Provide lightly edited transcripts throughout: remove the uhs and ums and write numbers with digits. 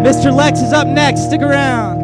Mr. Lex is up next. Stick around.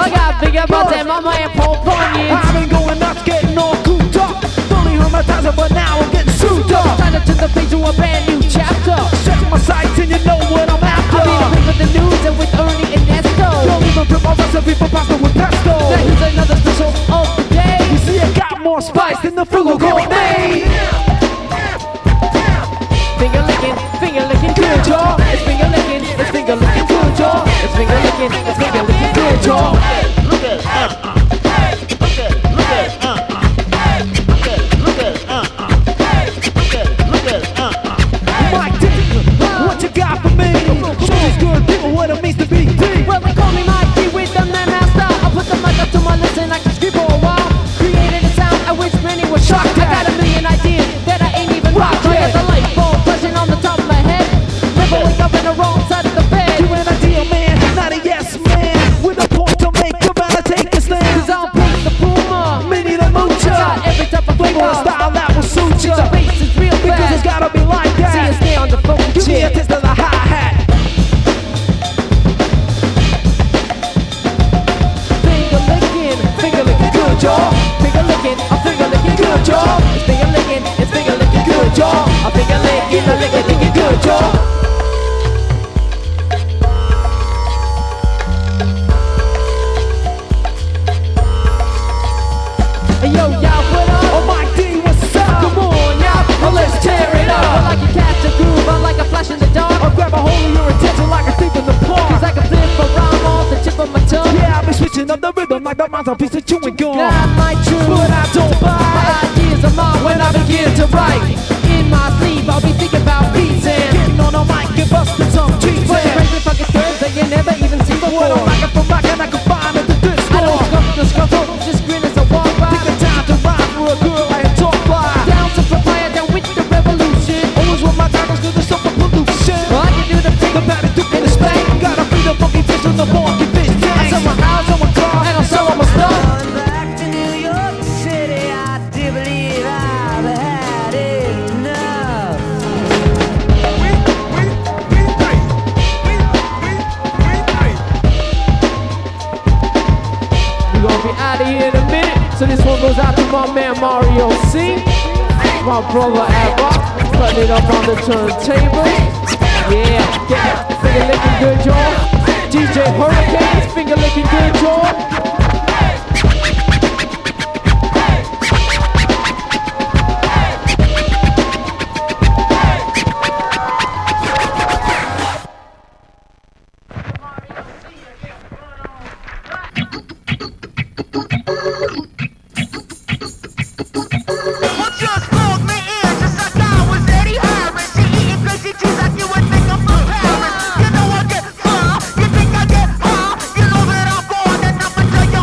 I got bigger butts and my man Paul Bunyan. I've been going nuts, getting all cooped up. Fully hermetized, but now I'm getting suited up. Time to turn the page to a brand new chapter. Stretching my sights and you know what I'm after. I'll be the with the news and with Ernie and Nesto. Don't even prep my recipe for pasta with pesto. Now here's another special of the day. You see, I got more spice than the frugal gourmet. Finger licking good, y'all. It's finger licking good, y'all. It's finger licking good, y'all. Look at Mike D, what you got for me? Show these good people what it means to be deep. Well, they call me Mike D with the man master. I put the mic up to my lips and I can scream for a while. Created a sound at which many were shocked. I got a million ideas that I ain't even rocked. I got the light bulb flashing on the top of my head. Never wake up in the wrong side of the bed. You an ideal man, not a yes man. With a point to make, you better take a stand. Cause I'm Pink the Puma. Mini the moocher. Got every type of Flavor flavor. and style that will suit you. The bass is real Because it's fast. gotta be like See that. us stay on the phone. Give me a taste of the hi-hat. Finger licking good, y'all. Finger licking good, y'all. It's finger licking good, y'all. I'm finger licking good, y'all. Hey yo, y'all, what up? Oh, Mike D, what's up? Come on, y'all, well, let's tear it up. I like a catch a groove, I like a flash in the dark. I'll grab a hold of your attention like a thief in the park. Cause I can flip a rhyme off the tip of my tongue. Yeah, I've been switching up the rhythm like the mouth of a piece of chewing gum. Got my truth, But I don't my buy. ideas are mine when I begin to write. In my sleep, I'll be thinking about beats and Getting on a mic and busting some trees. but crazy fucking thirds that you never even seen before. What I'm rocking from rocking, I can find at the thrift I don't store. scuff the scuffle, just grin as I walk by. Take the time to rhyme for a girl and talk fly. Down to papaya, down with the revolution. Always with my goggles to the suffer pollution. I can do the The thing, patty duke in the spank. Gotta be the funky fish in the funky fish I tank. sell my house, sell my car, and I'll sell all my stuff. Back to New York City, I do believe I've had enough. We're gonna be out of here in a minute. So this one goes out to my man Mario C. My brother Abba, putting it up on the turntable. Yeah, get it. Finger licking good, y'all. DJ Hurricanes, finger licking good, y'all. Well, just plug me in, just like I was Eddie Harris. She eating crazy cheese like you would think I'm from Paris. You know I get fly, you think I get high. You know that I'm born and I'ma tell you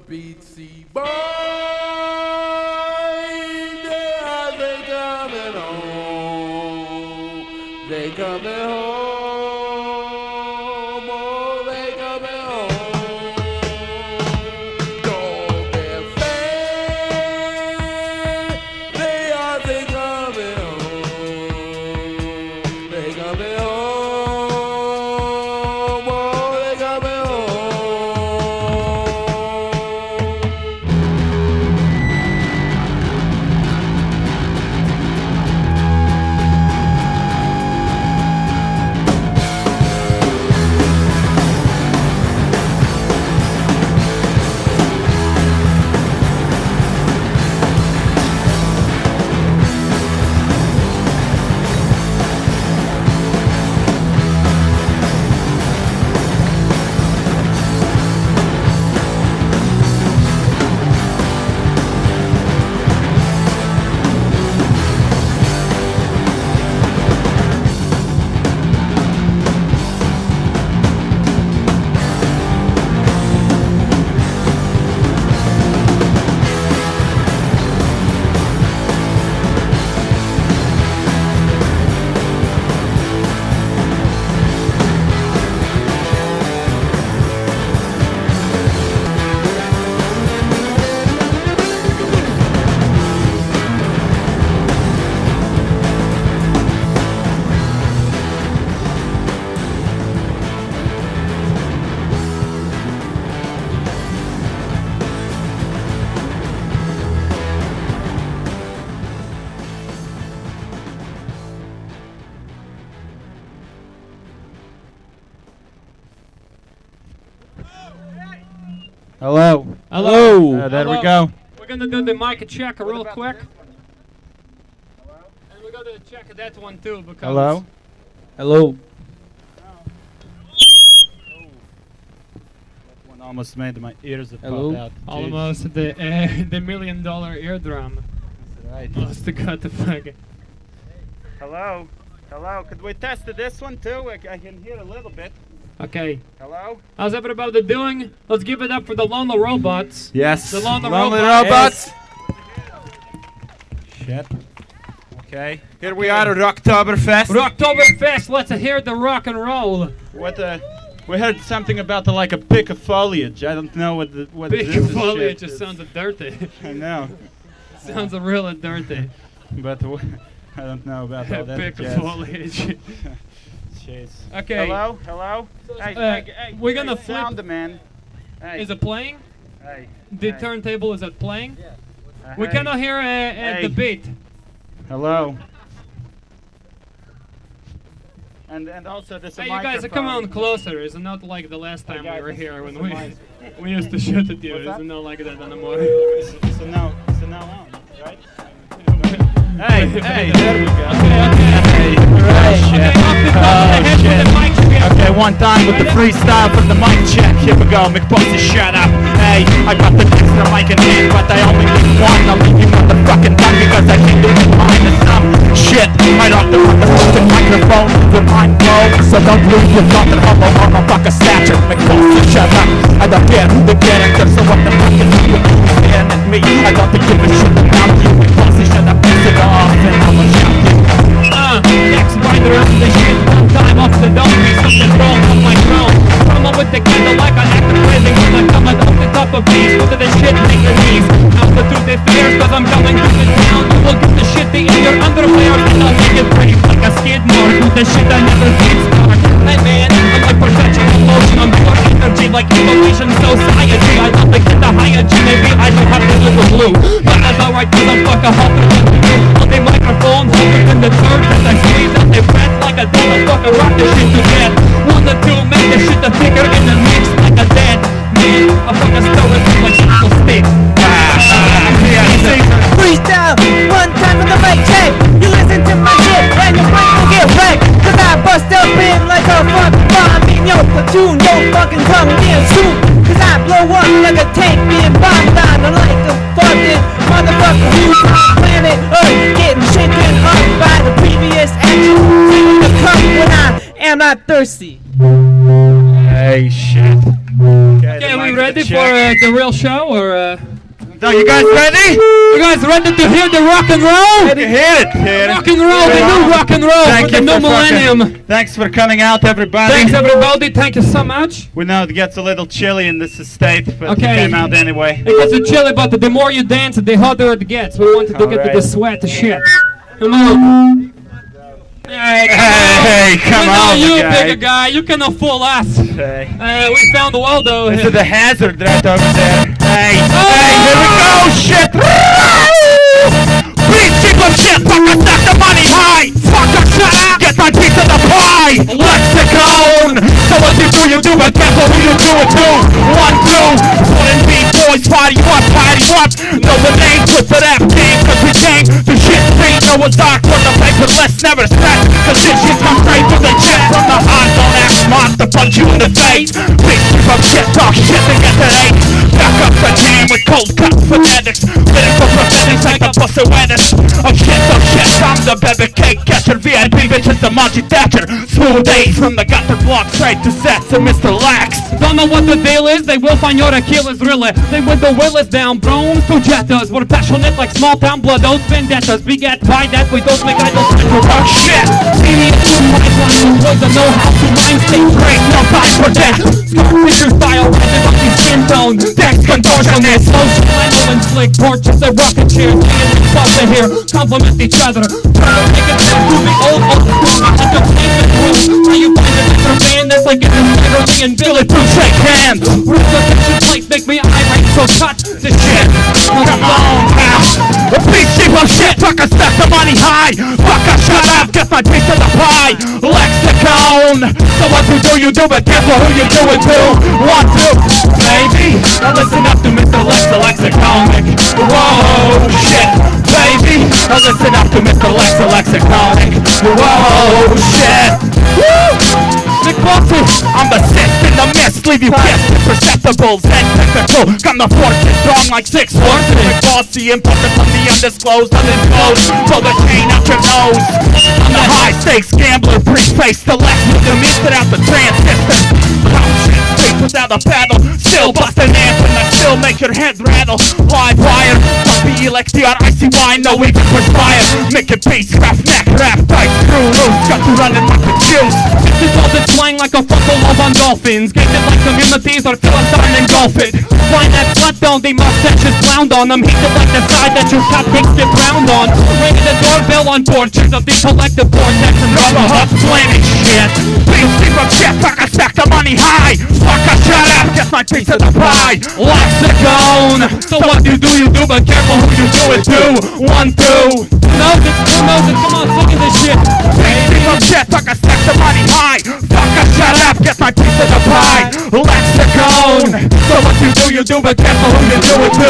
Beatsy Boy. They coming home. They coming home. Oh, they coming home. Don't be afraid. They coming home. They coming home. Oh, they coming home. Hello. Hello. There we go. We're gonna do the mic check real quick. And we're gonna check that one too because Hello. Hello. That one almost made my ears pop Hello. out. Almost the $1 million eardrum. That's right. Must have got the fuck. Hello. Hello. Could we test this one too? I can hear a little bit. Okay. Hello. How's everybody doing? Let's give it up for the Lonely Robots. Yes. The Lonely Lonely Robots. Shit. Okay. Here we are at Rocktoberfest. Rocktoberfest. Let's hear the rock and roll. What we heard something about like a pick of foliage. I don't know what Big this foliage shit just is. sounds dirty. I know. Sounds really dirty. But I don't know about all that Big jazz. foliage. Jeez. Okay. Hello. Hello. We're gonna flip. Sound man. Hey. Is it playing? Hey. The Hey. turntable, is it playing? We Hey. cannot hear Hey. the beat. Hello. And also this. Hey, you guys, come on closer. It's not like the last time guys, we were this- here when this we is we used to shoot at you. What's It's that? not like that anymore. So now on, right? Hey, hey, there we go. Okay. Hey, Right. shit. Okay, off the top of the head with the mic check. Okay, one time with the freestyle for the mic check. Here we go, McPussy, shut up. Hey, I got the extra mic in hand, but I only need one. I'll leave you motherfucking done because I can't do it behind the some shit. I don't the fucking microphone with mine blow. So don't lose your fucking homo motherfucker stature. McPussy, shut up. I don't care who the character, so what the fuck is you staring at me? I don't give a shit about you. McPussy, shut up, piss it off, and I'ma shout you. Next rider of the shit, one time off the dome, be something wrong on my throne. Come on with the candle like an actor crazy, when I'm coming off the top of these, look at the shit, make the knees. Altitude the fears, cause I'm coming to the town. You will get the shit in your underwear, and I'll make it brave like a skid mark. The shit I never did start. Hey man, I'm like perpetual motion, I'm pure energy like evolution society. I love to get the higher G, maybe I don't have to live with blue. But that's alright, cause I'm fucking hotter than you. On the microphone, hotter than the third, as I squeeze out the breath like a motherfucker, rock the shit to death. 1 to 2, make the shit a thicker in the mix like a dead man. I fucking stir it up like sickle sticks. Freestyle, one time for the mic check. You listen to my shit and your brain will get wrecked. Cause I bust up in like a fucking bomb in your platoon. Don't fucking come near soon. Cause I blow up like a tank being bombed on. Like a fucking motherfucker who's on planet Earth. Getting shaken up by the previous action. Feeling the cup when I am not thirsty. Hey, shit. Okay, are we ready for the real show, or? Are you guys ready? You guys ready to hear the rock and roll? Ready to hear it, kid. Rock and roll, the new rock and roll Thank for the you new for millennium. Thanks for coming out, everybody. Thanks, everybody. Thank you so much. We know it gets a little chilly in this estate, but Okay. we came out anyway. It gets a chilly, but the more you dance, the hotter it gets. We wanted to get to the sweat shit. Come on. Hey, come on, you guy. bigger guy. You cannot fool us. Hey. We found Waldo This here. is the hazard right over there. Hey, Oh! hey, here we go, shit! Please keep up shit, fucker, stack the money high! Fucker, shut up! Get my piece of the pie! Lexicon! So what you do it, guess what who you do it to? 1, 2, wouldn't be boys, party up, party up! Know the name, twist it up, game, cause we came to shit scene. Know what's dark for the paper, let's never stress. Cause this shit comes straight from the jet, from the heart, don't act smart to punch you in the face. Please keep up shit, talk shit and get that eight. Back up the jam with cold cut phonetics. Lyrical prosthetics like a pussy wettest. Oh shit, I'm the baby cake catcher. VIP bitches, the multi-thatcher. Smooth days from the gutter block straight to sets of Mr. Lax. Don't know what the deal is, they will find your Achilles really. They with the willis down, bronze to jettas. We're passionate like small town blood oath vendettas. We get by that, we don't make idols. Oh shit! Serious pipeline, boys that know how to mind state break, no time for that. Picture style, rising up the skin tone. Text contortionist. Motion, lino and slick, portraits and rocket chairs. Me and Rick Bob are here, compliment each other. Try to make it sound to be old school. Entertainment room. How you find a different band that's like getting Beverly and Billy to Shake hands! Representation plates make me irate, so cut the shit. Come on, pal! A piece of shit, fucker, stack the money high! Fucker, shut up, get my piece of the pie! Lexicon! So what you do, but guess what who you do it to? 1, 2, baby! Now listen up to Mr. Lex, the lexiconic. Whoa, shit, baby! Now listen up to Mr. Lex, the lexiconic. Whoa, shit! Woo! Nick Bossy! I'm the cyst in the mist, leave you pissed. Imperceptibles and technical. Got the forces strong like 6 horses. Nick Bossy, important from the undisclosed, pull the chain out your nose. I'm the high stakes gambler, preface the Lex with the meat out the transistor. Come shit, straight without a paddle. Still bust an amp and I still make your head rattle. Live wire, BELXTRICY, no even perspire. Make it beats, craft neck, rap, tight, screw loose. Got to run it like the juice. This is all that's flying like a fucking love on dolphins. Gated like communities or Philistine and golf it. Find that slut down, they mustaches clowned on them. Heated like the side that your cupcakes get round on. Ringing the doorbell on porches of the collective vortex and rubber Hot flaming shit. Please keep up shit, fucker, stack the money high. Fucker, shut up, get my piece of the pie. Lexicon. So what you do, but careful who you do it to. 1, 2. Who knows it? Come on, sing this shit. Please keep up shit, fucker, stack the money high. Fucker, shut up, get my piece of the pie. Lexicon. So what you do, but careful who you do it to.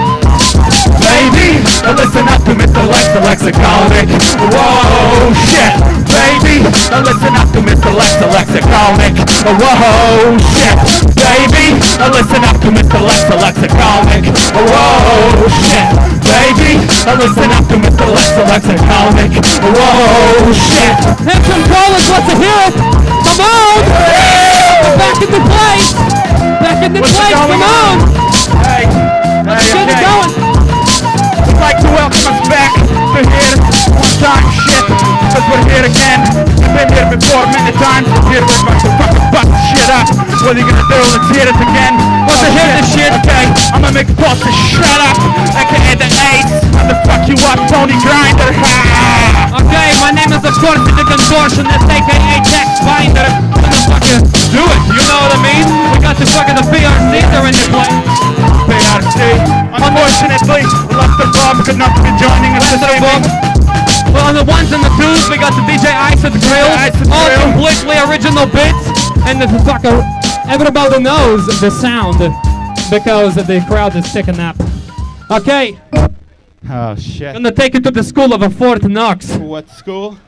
Baby, listen up to Mr. Lex, the lexiconic. Whoa, shit. Baby, listen up to Mr. Lex, the lexiconic. Whoa, shit. Baby, listen up to Mr. Lex, the lexiconic. Whoa, shit. Baby, listen up to Mr. Lex, the lexiconic. Whoa, shit. Hampton College, let's hear it. Come on. We're back in the place. Back in the place, come on. Hey, Let's get it going. I'd like to welcome us back to here one time shit, because we're here again. We've been here before many times. We're here, we're about to fucking bust shit up. What are you gonna do? Let's hear it again. Let's hear this shit. Okay, I'm gonna make Bossy shut up, aka the Ace. I'm the fuck you up, Tony Grinder. Ha! Okay, my name is of course the contortionist, aka Text Binder. Motherfucker, do it, you know what I mean? We got the fucking the PRCs are in the place. PRC. Unfortunately, Lester Bob could not be joining us this evening. Well, on the ones and the twos, we got the DJ Ice at the grill. All completely original bits. And the fucker, everybody knows the sound because the crowd is taking up. Okay, Oh shit. gonna take you to the school of a Fort Knox. What school?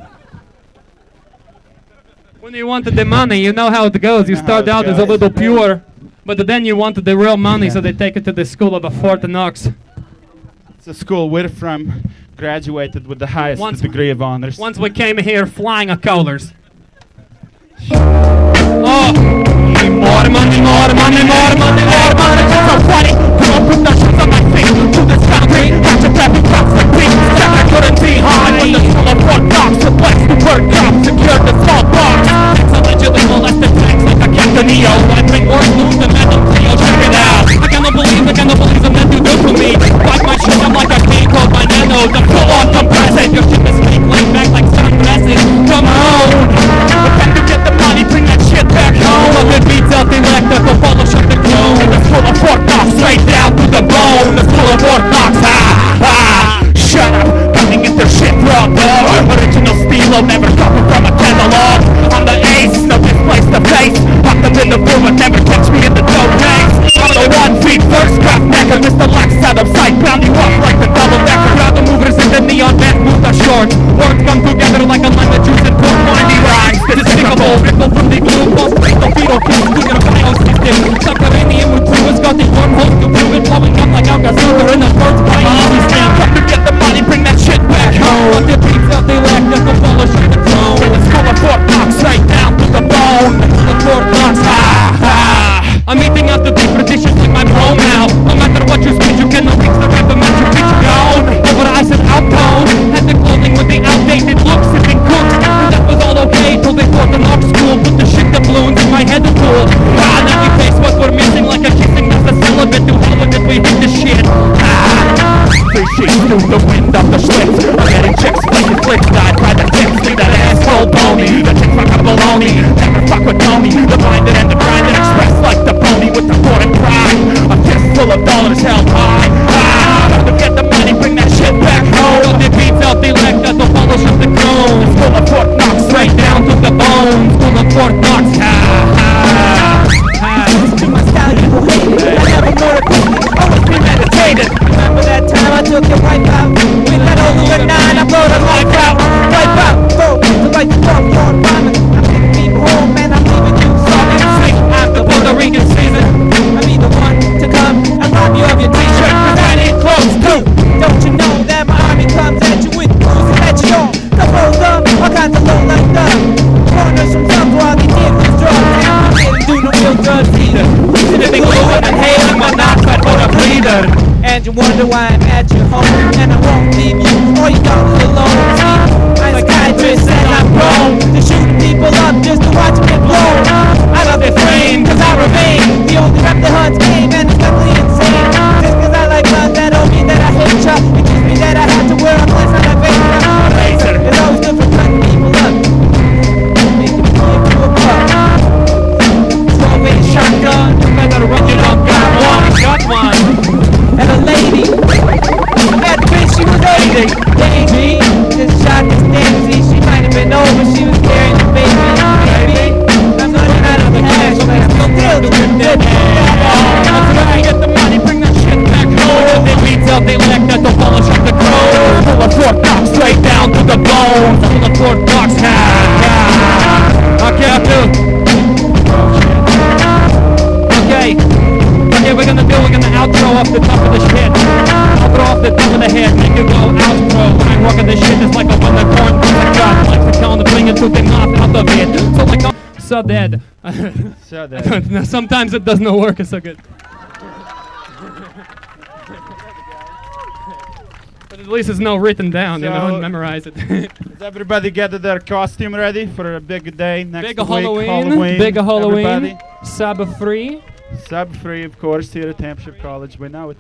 When you wanted the money, you know how it goes. You Know how start it out as a goes. little pure, but then you wanted the real money, so they take you to the school of a Fort Knox. It's a school we're from. Graduated with the highest degree of honors. Once we came here flying a colors. Oh, more money, more money, more money, more money. Just so funny. Come on, put the shoes on my feet. To this concrete, got your traffic cops like beats. That I couldn't be hard when the soul of one knocks. The flex, the word drops, secure the small box. It's allegedly molested tanks like a Captain EO. I bring more loot than Metal Cleo, check it out. I cannot believe the men do this to me. Wipe my shit, I'm like a king called my nano. The full on compressor, your shit is fake, laying back like sunglasses. Come on, but time to get the money, bring that shit back home. Well, it beats out the electric, the polish of the chrome. It's full of Fort Knox, straight down to the bone. It's full of Fort Knox, shut up, coming in their shit raw, dog. Original steel, never copy from a catalog. I'm the ace, no displace the face. Popped up in the room, but never catch me in the dope ranks. I'm the 1 feet first, craft necker, Mr. Lax out of sight, pound you up like the double decker. Now the movers in the neon band move are short. Words come together like a lemon juice and pork windy rhymes. Despicable, ripple from the glue, post the fetal kids to your biosystem. Subterranean with two is got the wormholes to prove it, blowing up like Alka-Seltzer in the first bite. Always stand, come to get the money, bring that shit back home. But the beats out the electric, the polish of the chrome. It's full of Fort Knox, right down to the bone. The Fort Knox, I'm eating out the deeper dishes like my bro now. No matter what you speak, you cannot reach the rhythm as you reach down. Over I said outbound, had the clothing with the outdated looks sitting cooked. That was all okay till they brought an off school. Put the shit doubloons in my head to cool. Now we face what we're missing like a kissing that's a celibate. To hell with it, we hit the shit. Three sheets through the wind of the Schlitz. I'm getting chicks flicking flicks. Died by the tips, leave that asshole pony. The chick fuck up baloney, never fuck with Tony. The blinded and the grinded express like the pony with the foreign pride. A fist full of dollars held high. Time to get the money, bring that shit back home. Got the beats out the leg, got the polish of the chrome. It's full of Fort Knox, straight down to the bone. Full of Fort Knox, To my style, you will hate it. I never more repeat, always premeditated. Remember that time I took your wife out? With that old Luger 9, I blow the life out. Wipe out, go to like the 12th Lord Ryman. I'm taking people home and I'm leaving you sobbing. Sleep after Puerto Rican season. I'll be the one to come and rob you of your t-shirt. Cause I need clothes too. Don't you know that my army comes at you with crews and at you all? The rolled up, all kinds of low like that. Corners from some while they did was drugs. And we didn't do no real drugs either. We should have been gluing and hailing my knockback for a breather. And you wonder why I'm at your home. And I won't leave you, all you got is alone. See, I'm a psychiatrist and I'm prone to shooting people up just to watch them get blown. I love their frame, cause I remain the only rep the hunts game, and it's mentally insane. Just cause I like guns, that don't mean that I hate ya. It just means that I have to wear a place on that face. It's always good for cutting people up. Make them give you a buck. 12-8 shotgun, you better run it up. Got one. And a lady, that bitch, she was 80. Daisy, just shot this Daisy. She might have been over, she was carrying the baby. I'm running out of cash, but I still deal with it. Get the money, bring that shit back home. They beats out, they lack that, the polish of the chrome. Full of Fort Knox, straight down to the bone. Full of Fort Knox, Okay, I do. Okay, we're gonna outro off the top of the shit. Outro off the top of the head, make it go outro. When I'm rocking this shit, it's like a when the corn comes like God. Like the count to bring it to the mouth out of it. So like so dead. So dead. Sometimes it doesn't work, it's so good. But at least it's not written down, you know, and memorize it. Does everybody get their costume ready for a big day next Big week? Halloween. Big Halloween. Everybody? Sub free. Sub free, of course, here at Hampshire College. We know it.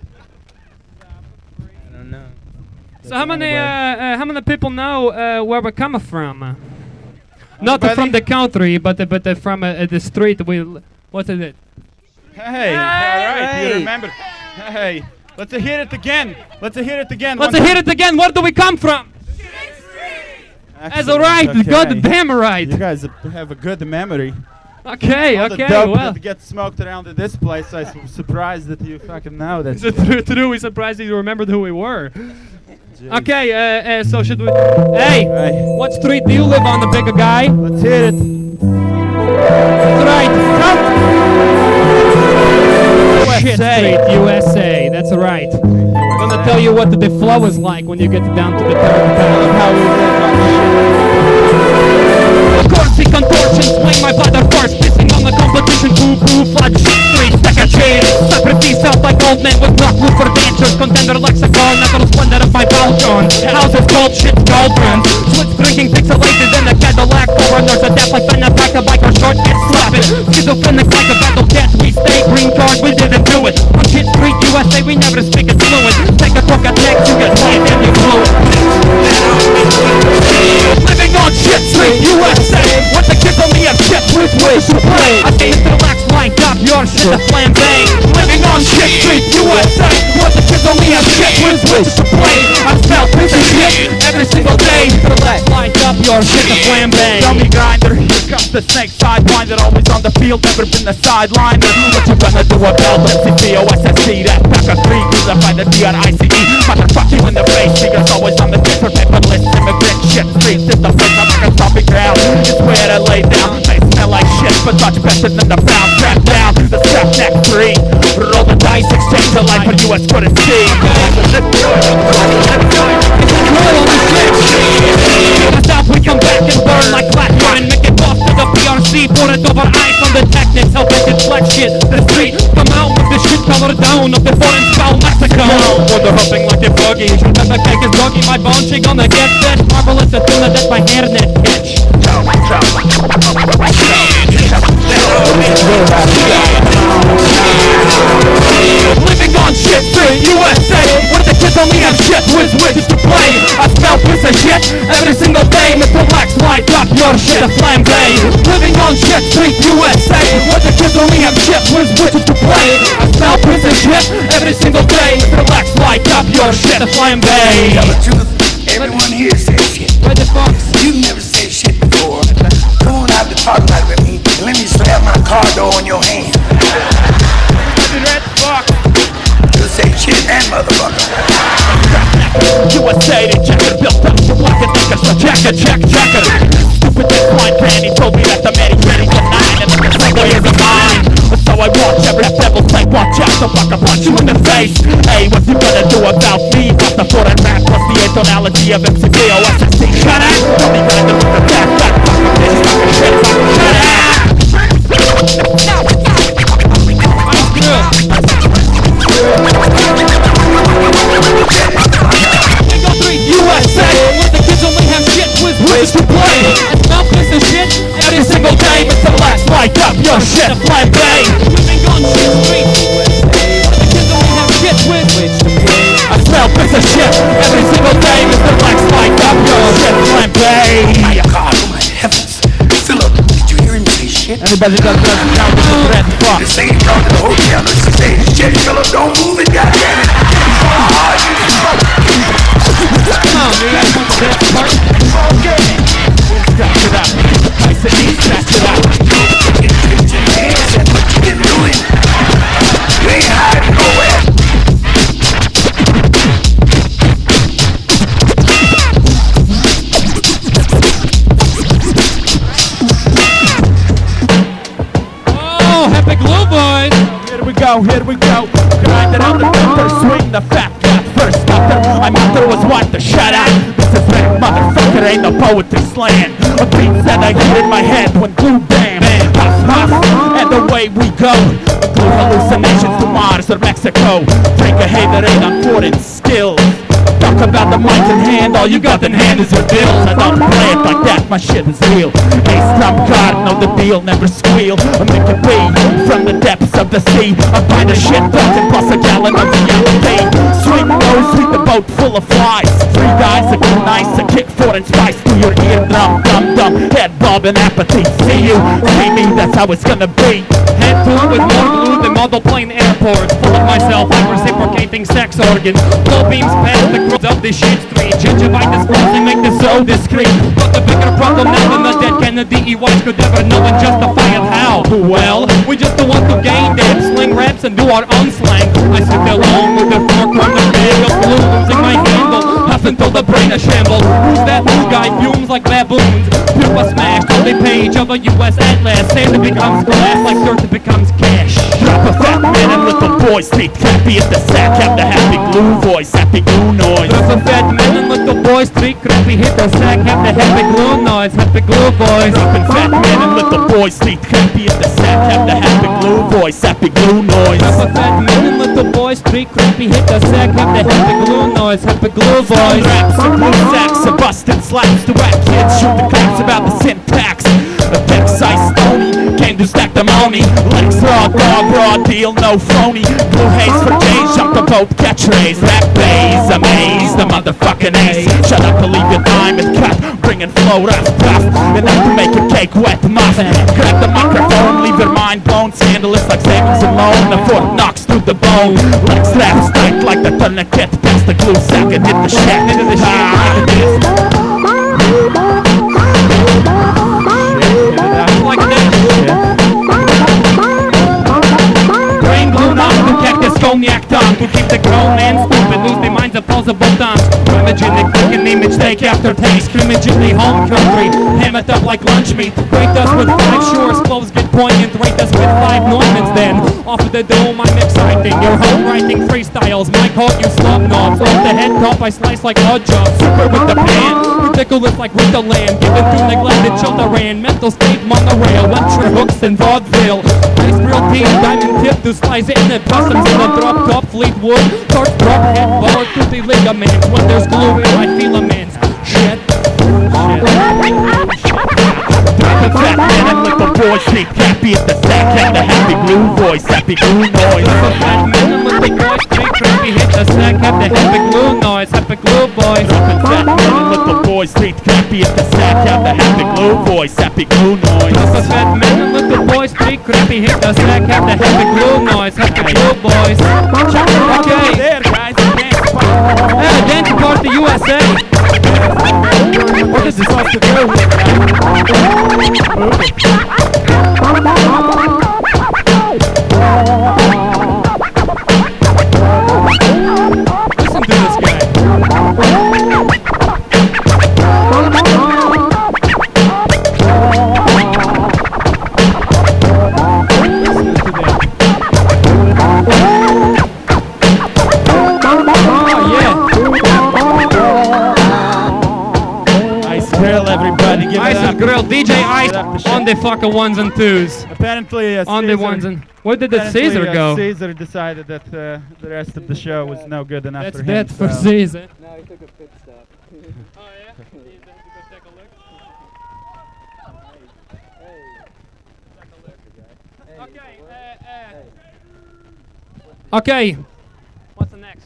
I don't know. So how many people know where we're coming from? Not from the country, but from the street. What is it? Hey, all right, you remember? Hey, let's hear it again. Let's hear it again. Let's hear it again. Where do we come from? That's all right. Okay. Goddamn right. You guys have a good memory. Okay, All the okay, dope well. that gets smoked around at this place, I'm surprised that you fucking know that. True, we surprised you remembered who we were. Jeez. Okay, so should we... Hey, what street do you live on, the bigger guy? Let's hear it. That's right. Shit Street, USA, that's right. I'm gonna tell you what the flow is like when you get down to the third panel of how we live on shit. Contortions, swing my bladder first, pissing on the competition, poo-poo, cold shit cauldrons. Switch drinking pixelated in the Cadillac foreigners. Adapt like Ben attack a bike or short get slapping. Schizophrenic like a battle cat. We stay green card, we didn't do it. On Shit Street USA, we never speak it fluent. Take a talk at next, you get hit and you blew it. Living on Shit Street USA, what the kids only have shit with ways to play. I say it's relax, lined up, your shit a flambe. Living on Shit Street USA, what the kids only have shit with ways to play. I smell piss and shit every single day. Relax, lined up, your shit a flambe. Dummy grinder, here comes the snake sidewinder. Always on the field, never been a sideliner. What you gonna do about MCPOSSC? That pack of 3 goes up by the DRICE. Motherfuck you in the face, figures always on the paper, paperless immigrant shit. Streets is the place I'm like a stomping ground. It's where I lay down. They smell like shit, but much better than the found. Trap down, the strap neck 3. Roll the dice, exchange the life for US couldn't see. Let's do it. South, we come back and burn like Blackburn and make it off to the PRC. Pour it over ice on the technics, help it deflect shit. The street, come out with the shit color down of the foreign spell Mexico. Or they're hopping like a buggy. Remember cake is doggy, my bone, she gonna get that. Marvelous, the tuna that my hairnet catch. Living on Shit Street USA, where the kids only have shit with which to play. I smell piss and shit every single day. Mr. Black's light up your shit a flambe. Living on Shit Street USA, where the kids only have shit with which to play. I smell piss and shit every single day. Mr. Black's light up your shit a flambe. Tell the truth, everyone here says shit. Where the fuck? You've never said shit before. Come on out to talk about it with me, and let me slap my car door on your hand. Red fuck. You say shit and motherfucker. USA, the jacket built up to block it like a jacket, jacket. Stupid this blind man, he told me that the man he's ready for 9 and the subway is a mine. So I watch every devil say, watch out, so fuck, I punch you in the face. Hey, what you gonna do about me? What's the foreign rap, plus the atonality of MCPOSSC? Shut up! Don't be grinding with the fat fucking bitch, fucking shit, fucking shut up! USA, where the kids only have shit with ways to play. I smell piss and shit every single day. Mr. Black's light up your shit a flambe. Living on Shit Street, where the kids only have shit with ways to play. I smell piss and shit every single day. Mr. Black's light up your shit flambe. God, oh my heavens. Philip, did you hear him say shit? Anybody that doesn't count this is red fuck. The same crowd in the hotel is saying shit, Philip, don't move it, goddammit. Come on, man. Okay. Scratch it up. I said scratch it up. Get your hands and what you been doing. You ain't hiding nowhere. Oh, happy glue boys. Here we go. Grind it on the pepper, swing the fat cat first after. My mother was one to shut up. This is rap, motherfucker, ain't no poetry slang. A beat that I hear in my head when glue bam, puff, puff, and away we go. Glue hallucinations to Mars or Mexico. Drink a hater ain't on foreign skills. Talk about the mic in hand, all you got in hand is your bills. I don't play it like that, my shit is real. Ace trump card, know the deal, never squeal. I make it pay from the depths of the sea. I find a shit talking plus a gallon of reality. Swing low, sweep the boat full of flies. 3 guys that go nice, a kick foreign spice to your eardrum. Dum head bob and apathy. See you, see me, that's how it's gonna be. Head full with more glue than model plane airports. Full of myself, I'm reciprocating sex organs. Blow beams past the crowds of the Shit Street. Gingivitis closely make this so discreet. But the bigger problem now than the dead Kennedy EYs could ever know and justify it how. Well, we just don't want to gain them, sling raps and do our own slang. I sit alone with the fork from the bag of glue, losing my handle, huff until the brain a shamble. Who's that new guy? Fumes like baboons. Pupa smashed on the page of a US atlas. Sand becomes glass like dirt becomes cash. Drop a fat man and little boys, street happy at the sack. Have the happy glue voice, happy glue noise. Drop a fat man and little boys, street crappy hit the sack. Have the happy glue noise, happy glue voice. Dropping fat man and little boys, street happy at the sack. Have the happy glue voice, happy glue noise. Drop a fat man and little little boys, street crappy, hit the sack, have the happy glue noise, happy glue boys. Raps and blue sacks and busting slaps to whack kids, shoot the cracks about the syntax. The Texas Stony came to stack the money. Legs raw, dog, raw deal, no phony. Blue haze for days, jump the boat, catchphrase. Rap bass, amaze, the motherfucking ace. Shut up and leave your diamond cut, bringing flow, rough, tough. Enough to make a cake wet muffin. Grab the microphone, leave your mind blown. Scandalous like savings alone, the foot knocks through the bone. Leg straps tight like the tourniquet. Pass the glue sack and hit the shit, into the shit like this. Like this. Brain glue on to cactus cognac tongue. To keep the grown man stupid, lose their minds at plausible times. Imagine they click an image, take after taste. Scrimmage in the home country, ham it up like lunch meat. Rate us with 5 shores, clothes get poignant. Rate us with 5 Normans then. Off of the dome, I'm exciting. Your home writing freestyles, my caught you slum knobs. Off the head top, I slice like odd jobs. Super with the pan, ridiculous like with the land. Given to neglected children, mental state monorail. Lecture hooks in vaudeville. Ice real team, diamond tip to slice it in the customs in the drop top. Fleetwood, torch drop head, baller to the ligaments. When there's glue in my filaments. Shit. The fat man and little boy sleep happy at the sack and the happy glue voice, happy glue noise. The fat man and little boy street crappy, hit the sack, have the happy glue noise, happy glue boys. The fat man and little boy sleep happy at the sack, have the happy glue voice, happy glue noise. The fat man and little boy street crappy, hit the sack, have the happy glue noise, happy glue boys. Okay. There, guys, Hey, dancing party USA. what is this supposed to do with, Listen to this guy. Everybody give Ice it up. and Grill, DJ Ice on the fucking ones and twos. Apparently, On the ones and... Where did the Caesar go? Caesar decided that the rest of the show was no good enough That's for him. dead for so- Caesar. Now he took a pit stop. Oh yeah? You have to go take a look? Okay, what's the next?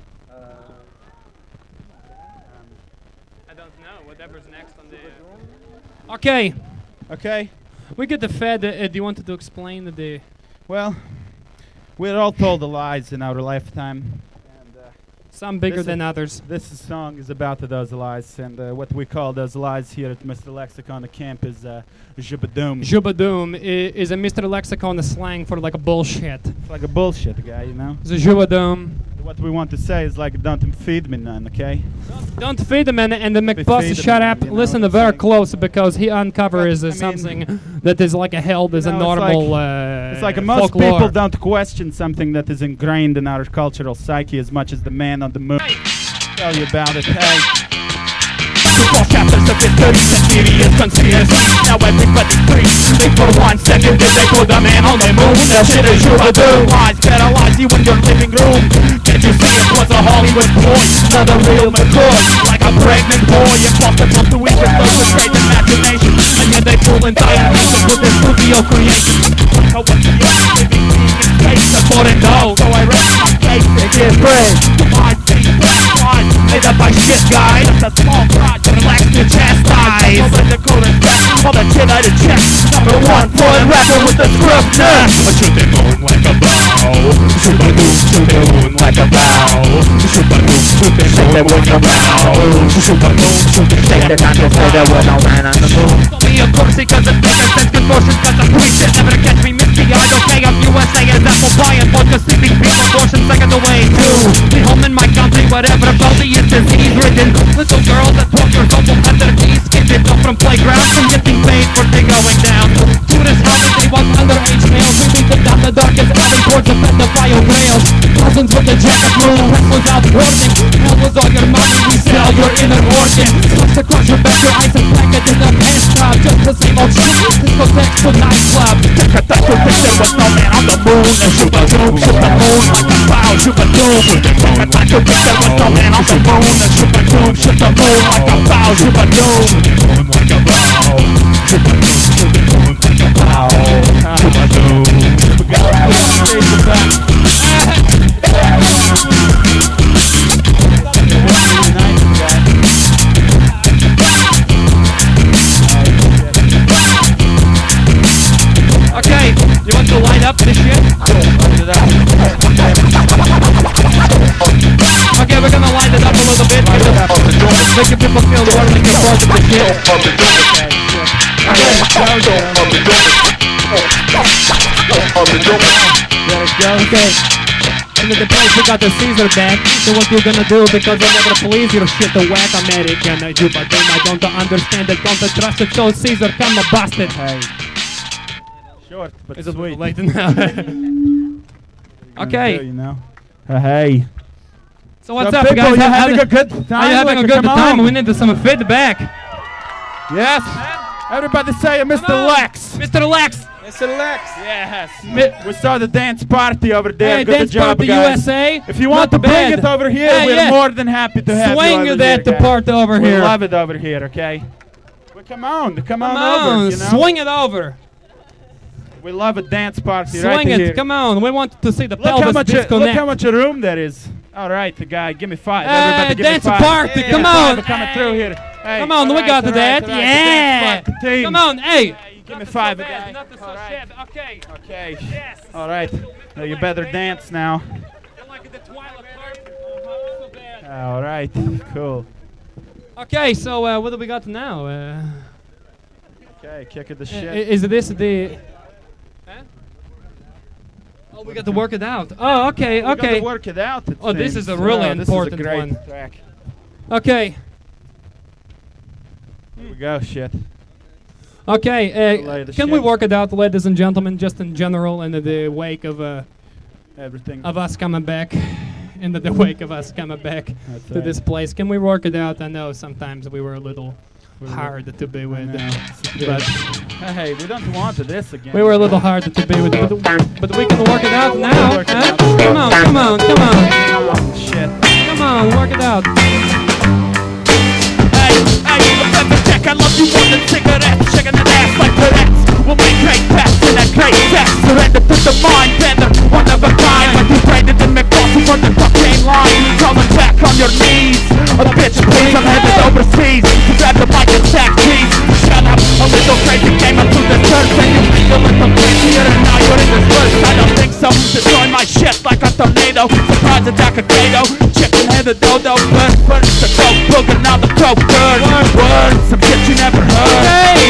I don't know, whatever's next on the... Okay, Okay. we get the Fed. Do you want to explain the... Well, we're all told the lies in our lifetime. And Some bigger This than is- others. this song is about those lies. And what we call those lies here at Mr. Lexicon, the camp, is Jubadoom. Jubadoom is a Mr. Lexicon slang for like a bullshit. It's like a bullshit guy, you know? It's a Jubadoom. What we want to say is like, don't feed me none, okay? Don't feed him, and the feed McBus, him, shut up. you know Listen what I'm very saying? close because he uncovers But, I mean- something that is like a held as a You know, it's normal It's like most folklore. people don't question something that is ingrained in our cultural psyche as much as the man on the moon. Tell you about it, hey. Four chapters of history, serious conspiracy. Now everybody free. Think for 1 second, did they put a man on the moon? That shit is Jubadoom. Lies paralyze you in your living room. Can't you see it was a Hollywood boy? Not a real McCoy. Like a pregnant boy, impossible to even look with great imagination. And yet they fool entire nation with their studio creation. How was the only living being in space? A foreign dog. So I rest my case and give praise to my face. Black made up by shit guys. Just a small pride to relax your chastise. Over the cool and back, all the shit I did check. Number 1 foreign rapper with the swiftness. I shoot the moon like a bow. Jubadoom, shoot the moon like a bow. Jubadoom, shoot the shake that with a bow. Jubadoom, shoot the shake that not to say that we're no man on the moon. Call me a corpsey cause it makes sense contortions cause I'm free shit. Never to catch me misty-eyed. Okay, I'm USA as apple pie and vodka sleeping people. Abortion second away too. Be home in my country, whatever about the is disease ridden. Little girls at 12 years old will have their knees skipped it off from playgrounds from getting paid for they going down. To this house they want underage males. We lead them down the darkest alley towards the pedophile grails. Cousins with the jacket move, press without warning. Hell was all your money, we sell your inner organ. Slugs across your back, your eyes and blanket in the pants top. Just the same old shit. Discotheque to nightclub. Take a touch to think there was no man on the moon. And shoot the moon like a bow, shoot the doom. Take a touch to think there was no man on the moon. And shoot the moon like a bow, shoot the doom. Like a bow, shoot the moon, shoot the moon, like a bow, shoot the doom. We got to stage the back. Okay, you want to light up this shit? Okay, we're gonna light it up a little bit. Making people feel the world like a part of the shit. Okay. And the place we got the Caesar back. So what you gonna do? Because whenever the police your shit the whack American I do, but then I don't understand it, don't trust it. So Caesar, come and bust it. Hey. Short, but Is it sweet. late now? Okay. You know. Hey. So what's So up, people, guys? you having a good time? Are you having a Like, good come time? on. We need some feedback. Yes. Everybody say Mr. Lex. Mr. Lex. Mr. Lex. Yes. We saw the dance party over there. Hey, Good Dance job, Party guys. USA. If you want Not to bring bad. it over here, Hey, we're yeah. more than happy to have Swing you over that here, guys. part over we here. love it over here, okay? Well, come on Come over, on, you know? swing it over. We love a dance party Swing right it, here. come on. We want to see the Look how pelvis much disconnect. look how much a room that is. All right, the guy, give me 5. Hey, Everybody give dance me 5. party, Yeah, come 5 on. coming through here. Hey, Come on, all we right, got all that. right, all right, Yeah. the dance party team. Come on, hey. Give me 5 a Not guy. Not so All right. shit. Okay. Okay. Yes. All right. Now you better dance now. You're like the Twilight Party. So bad. All right. Cool. Okay, so what do we got now? Okay, kick it the shit. Is this the? Huh? Oh, we got to work it out. Oh, okay, We got okay. to work it out. it Oh, this seems. is a really this important is a great one. track. Okay, Here we go, shit. okay. Lay the Can we shit. work it out, ladies and gentlemen, just in general, in the wake of Everything. us coming back, in the wake of us coming back That's to right. this place? Can we work it out? I know sometimes we were a little hard to be with, but Hey, we don't want this again. we were a little hard to be with, but we can work it out now. Work it Huh? out. Come on, come on, come on, Oh, shit. come on, work it out. Hey, a pepper check, I love you more than cigarettes. Shaking that ass like Tourette's. We'll make great pets in that great sex. Surrender to the mind bender, one of a kind. Like you traded in McBoston for the cocaine line. Crawling back on your knees. A bitch, please, I'm headed overseas to grab the mic and sack cheese. Shut up, a little crazy came up to the church. And you think you're a little crazier and now you're in this verse. I don't think so. Destroy my shit like a tornado. Surprise attack a Kato. Chicken headed dodo. Burn the coke, booger, now the coke burn. Word, some shit you never heard.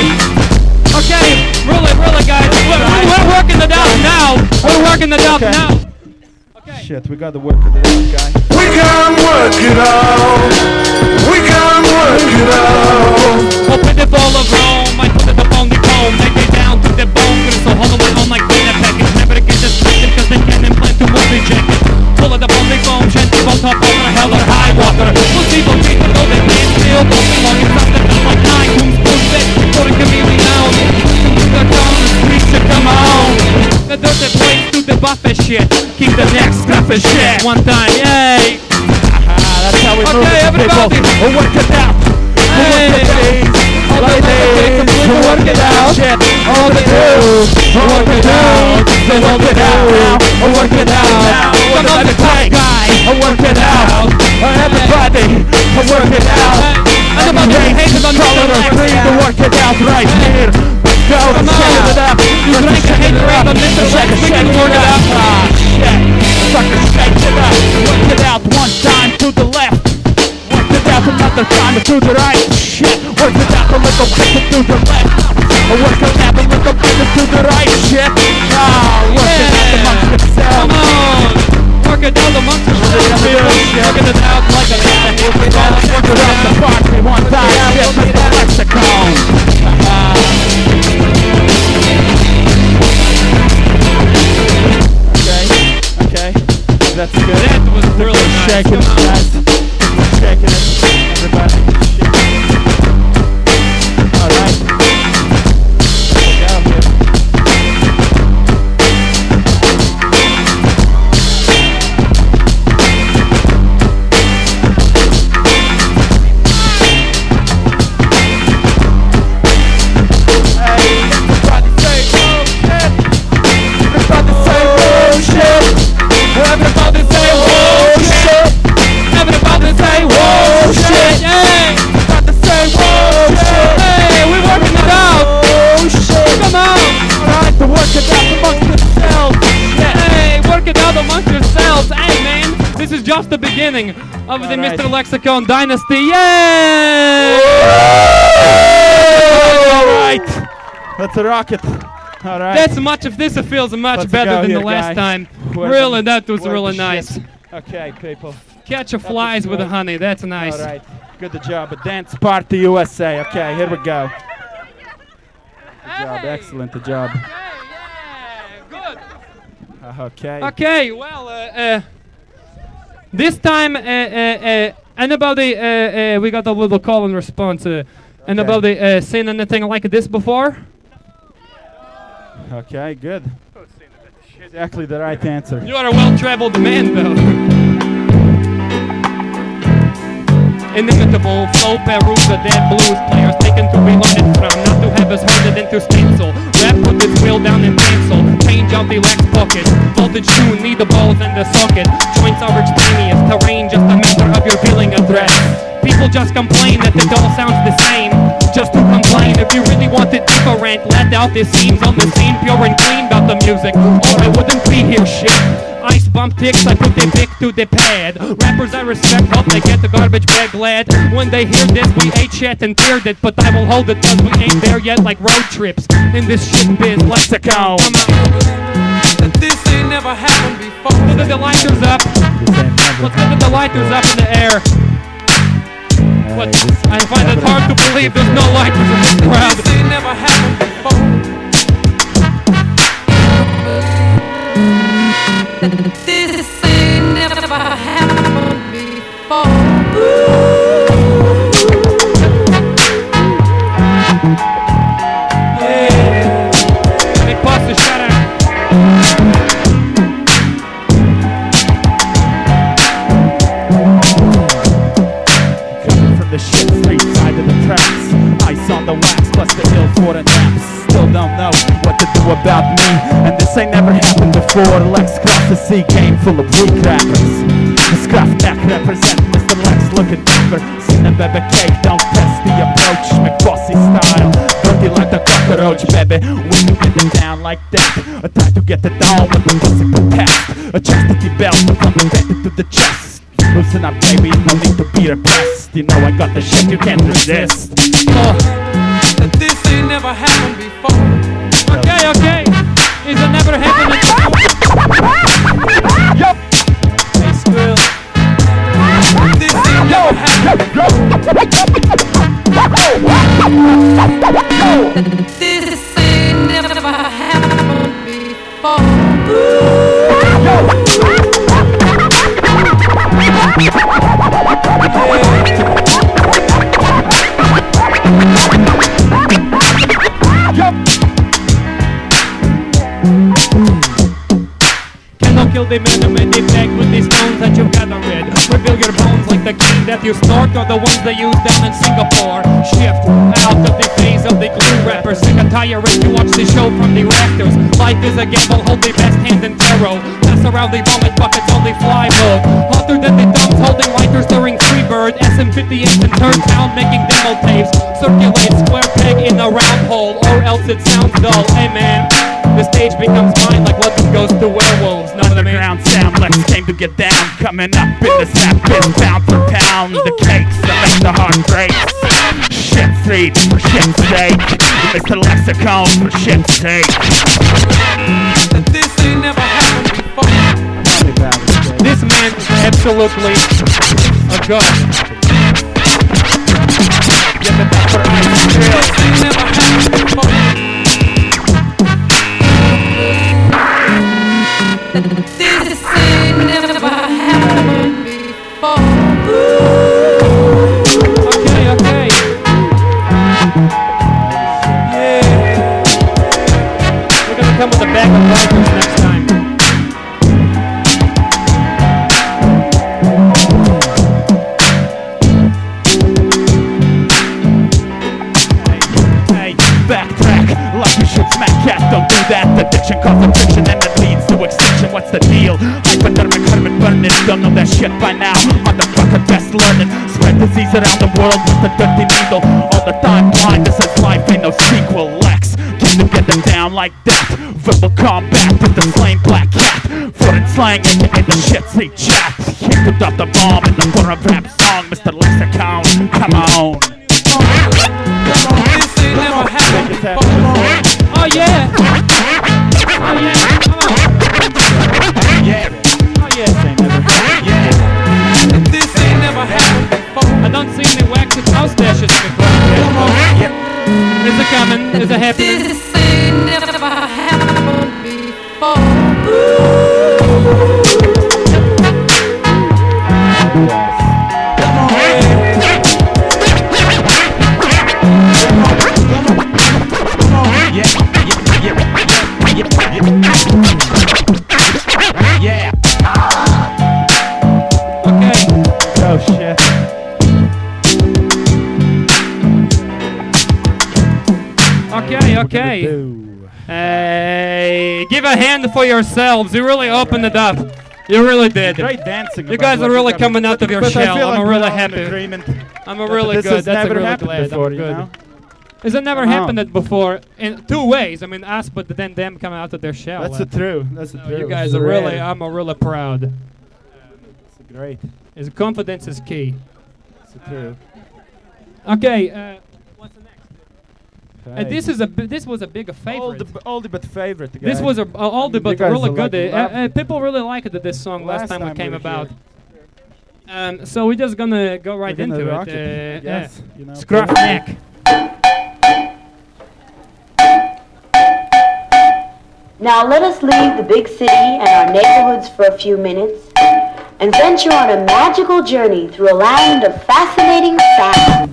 Okay, really, guys, we're working it out now. We're working it out Okay. now. Okay. Shit, we got to work it out, guy. We can work it out. We can work it out. Open the ball of Rome, I put it up on the comb. They get down to the bone, get it so hollow and on like peanut package. Never to get distracted cause they can't implant to move the jacket. Pull it up on the foam, shanty bolt up over hell or high water. Most people treat it though they can't feel. Don't be long and something that's like 9 tombstones that according to me we know. The tone, the streets should come on. The dirty place do the buffet shit. Keep the neck stuffing shit. One time, yay. That's how we move Okay, it, everybody. people. We'll work it out. Hey. Ladies, we'll work it out. Shit. All the dudes, we'll work it out. We'll work it out now. We'll work it out now. Come on, the top guy. We'll work it out. Everybody, we'll work it out. And about the haters on Color the or creed, we'll work it out right here. Let's go, Come on. shake it up. You Let's think I shake hate it the rate up. on Mr. Lex? We can work it out. Ah, shit. Sucker, shake it up. Work it out one time to the left. Work it out another time to the right. Shit. Work it out a little bit to the left. Work it out a little bit to the right. Shit. Ah, work it out amongst yourselves. Come on. Work it out amongst yourselves. Working it out like a Work it out the party one time. Shit, Mr. Lexicon. Okay. That's good. That was really nice. Shaking it, Come on. guys. We're shaking it. Everybody. Shit. All right. just the beginning of the right. Mr. Lexicon Dynasty. Yay! All right. Let's rock it. All right. That's much of this. It feels much Let's better go than the here, last guys. time. Where's Really, the- that was where's really the nice. shit? Okay, people. Catch a flies with the good. honey. That's nice. All right. Good job. A Dance Party USA. Okay, here we go. Good job. Excellent. Good job. Good. Okay. Okay, well, this time, anybody, we got a little call and response. Anybody seen anything like this before? Okay, good. Exactly the right answer. You are a well-traveled man, though. Inimitable flow, Perusa, dead blues players taken to be learned from, not to have us heard it into stencil. Rap put its wheel down in pencil, change out the lex pocket. Voltage tune, need the balls and the socket. Joints are extraneous, terrain just a matter of your feeling a threat. People just complain that it all sounds the same. Just to complain, if you really want it different, let out the seams on the scene, pure and clean about the music, or I wouldn't be here, shit. Ice bump ticks, I put the pick to the pad. Rappers I respect, hope they get the garbage bag glad. When they hear this, we ate shit and feared it, but I will hold it cause we ain't there yet like road trips. In this shit biz, Lexicon, come on. This ain't never happened before. Let's get the lighters up. Let's get the lighters up in the air. What? I find it hard to believe there's no lighters in this crowd. This ain't never happened before. This ain't never happened before. Big Buster, shout out. Coming from the shit street side of the tracks. Ice on the wax plus the ill for the naps. Still don't know what to do about me, and this ain't never happened before. Lex crossed the sea, game full of weak crackers. The scruff neck represent Mr. Lex looking dapper. Seen the baby cake, don't test the approach. McBossy style, dirty like the cockroach, baby. When you get it down like that, I try to get it down with the pussy protect. A chastity belt from the vent to the chest. Loosen up, baby, no need to be repressed. You know I got the shit you can't resist. This ain't never happened before. Okay, okay. Is it never happened before? Yup. Hey, Squill. This ain't never happened before. This ain't never happened before. Cannot kill the man who made the bag with these stones that you've gathered. Reveal your bones like the king that you snort, or the ones they use down in Singapore. Shift out of the phase of the glue rapper. Sick and tired to watch the show from the rafters. Life is a gamble, hold the best hand in tarot. Pass around the vomit buckets on the fly mode. Hotter than the thumbs holding lighters during Freebird. SM58 in Turn Town making demo tapes. Circulate square peg in a round hole, or else it sounds dull. Hey man, the stage becomes mine like what goes to werewolves. None of the Underground sound, Lex came to get down. Coming up in the snap pit, pound for pound. The cakes that make the heart break. Shit street for shit's sake. Mr. Lexicon for shit's sake. This ain't never happened before. This man is absolutely a god. Give it up for Ice Drill. This ain't never happened before. This ain't never happened before. Okay, okay. We're gonna come with a bag of lighters next time. Hey, backtrack like you should smack cat. Don't do that. Addiction causes friction and it leads to extinction. What's the deal? Hypodermic, hermit, burning. Don't know that shit by now. Motherfucker, best learning. Spread disease around the world with a dirty needle. All the time blind. This is life, ain't no sequel. Lex came to get them down like that. Verbal combat with the slain black cat. Foreign slang in the shit seat chat. He could up the bomb in the form of rap song. Mr. Lexicon, come on. This ain't never happened before. Oh yeah. Oh yeah. Come on. Yeah. Oh yeah. This ain't never happened before. I don't see any waxed mustaches before. Is it coming? Is it happening? This ain't never happened before. Yeah. Okay. Oh shit. Okay. Hey, give a hand for yourselves. You really opened it up. You really did. Great dancing. You guys are really coming out of your shell. I'm really happy. I'm really good. That's a really glad. Before, I'm good. You know? Has it never happened before in two ways? I mean, us, but then them coming out of their shell. That's the true. That's the No, true. you guys are really. I'm really proud. It's great. Is confidence is key. It's true. Okay. What's the next? Hey. This was a big favorite. Oldie but favorite. Guy. This was a oldie but You guys really like good. People really liked this song last time we came about. So we're just gonna go right We're gonna into rock it. Yes. You know, Scruff neck. Now let us leave the big city and our neighborhoods for a few minutes and venture on a magical journey through a land of fascinating sound.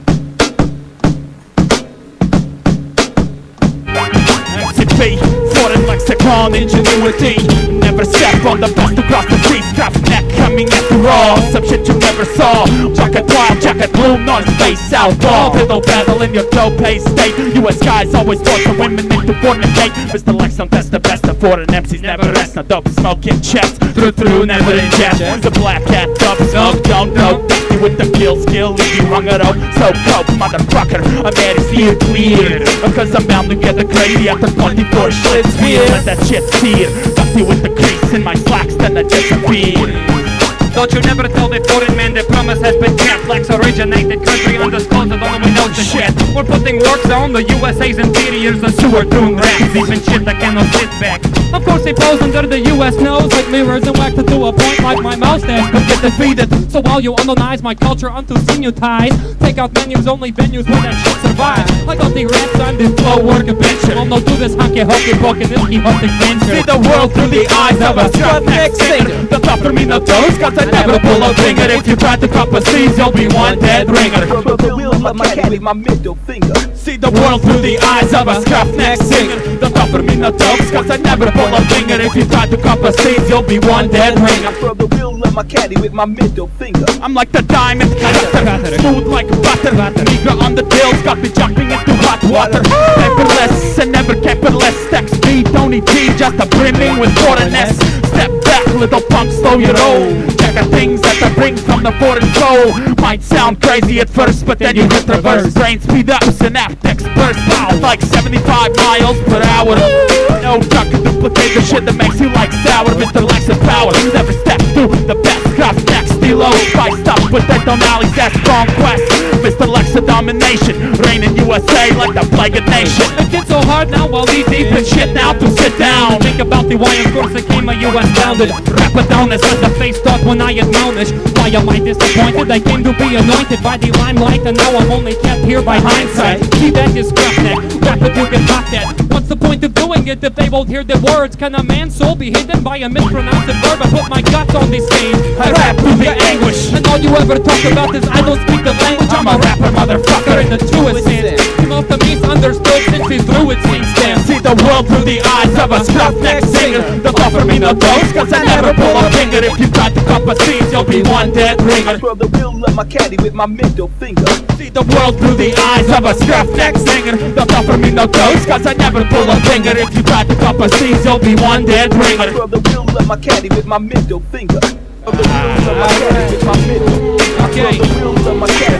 MCP, foreign lexicon, ingenuity. Never step on the bus to cross the sea. Scrap neck coming at the raw. Some shit you never saw. Jacket wild, jacket blue, non-space outlaw. Fiddle battle in your dope state. US guys always force the women into fornicate. Mr. Lexon, that's the best of foreign MCs never rest. No dope smoking chest. Through, never ingest. The black cat dub smoke, don't know. Dusty with the skill, if you hung it up. So cope, motherfucker, I'm ready to see it clear. Because I'm bound to get the crazy after 24 slits. Let that shit sear. Dusty with the crease in my slacks, then I disappear. Don't you never tell the foreign man the promise has been kept. Flex originated country undisclosed, I don't know we know the shit. We're putting works on the USA's interiors, the sewer doing raps, even shit that cannot sit back. Of course they pose under the US nose like mirrors and wax it to a point like my mustache but get defeated. So while you analyze my culture unto sinew ties, take out menus, only venues where that shit survives. I got the raps on the flow work adventure. Well, no do this honky hokey poking this quixotic venture. See the world through the eyes of a scruff neck singer. The top for me no toes, cause I never pull a finger. If you try to cop a C's, you'll be one dead ringer. The wheel of my cat with my middle finger. See the world through the eyes of a scruff neck singer. The top for me no toes, cause I never pull a finger. If you try to cop a C's, you'll be one dead ringer. I the wheel of my caddy with my middle finger. I'm like the diamond cutter, smooth like butter. Nigga on the tails got me jumping into hot water. Paperless and never capitalist. Stacks speed, don't need G, just a brimming with foreignness. Step back, little punk, slow your roll. Check the things that I bring from the foreign soul. Might sound crazy at first, but then you hit reverse. Brain speed up, synaptics burst out like 75 miles per hour. No duck can duplicate the shit that makes you like sour. Mr. Lexus power, never step through the best. Craft next, stilo, spiced up with that Donali's that's conquest. Mr. Lexa domination, reign in USA like the plague of nation. It gets so hard now, while knee deep in shit now to sit down. Think about the why, of course, it came a US bounded. Rapadonus with the face thought when I admonish. Why am I disappointed? I came to be anointed by the limelight, and now I'm only kept here by hindsight. See that is scruff neck, rap it, you can pop that. What's the point of doing it if they won't hear the words? Can a man's soul be hidden by a mispronounced verb? I put my guts on the stage, I rap through the anguish. And all you ever talk about is I don't speak the language. I'm a rapper, motherfucker, in the truest sense. He must have misunderstood since he threw it since then. See the world through the eyes of a scruff neck singer. Don't offer me no dose, cause I never pull a finger. If you try to cop a C's, you'll be one dead ringer. I the wheel of my caddy with my middle finger. See the world through the eyes of a scruff neck singer. Don't offer me no dose, cause I never pull a finger. If you try to cop a C's, you'll be one dead ringer. I the wheel of my caddy with my middle finger. The wheels of my caddy with my middle. Okay. The wheels of my caddy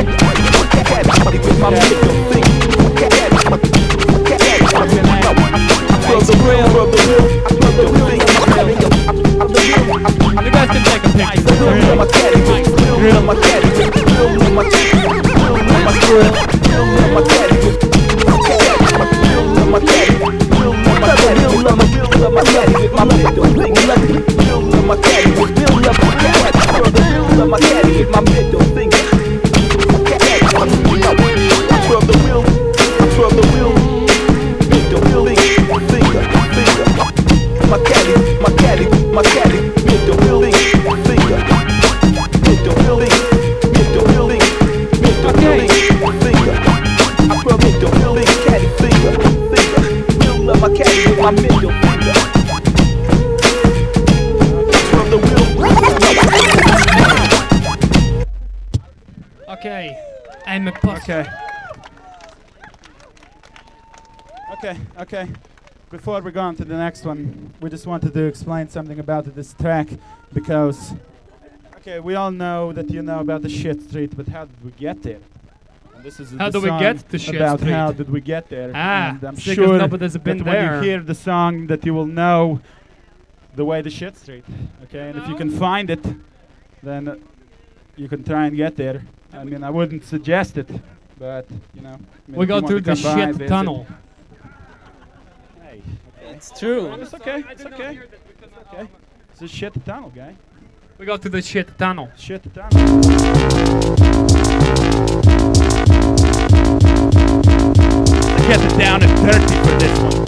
with my middle finger. The wheel middle finger, caddy finger. Real love, I caddy with my middle finger. From the real. Okay. I'm a puss. Okay. Before we go on to the next one, we just wanted to explain something about this track because, we all know that you know about the shit street, but how did we get there? And this is How the do we song get to shit about street? how did we get there? And I'm because sure nobody's been that there. when you hear the song that you will know the way to shit street. Okay, and if you can find it, then you can try and get there. I mean, I wouldn't suggest it, but you know. We go through the shit tunnel. It's true. It's okay. It's okay. It's a shit tunnel, guy. We go to the shit tunnel. Shit tunnel. Get it down and dirty for this one.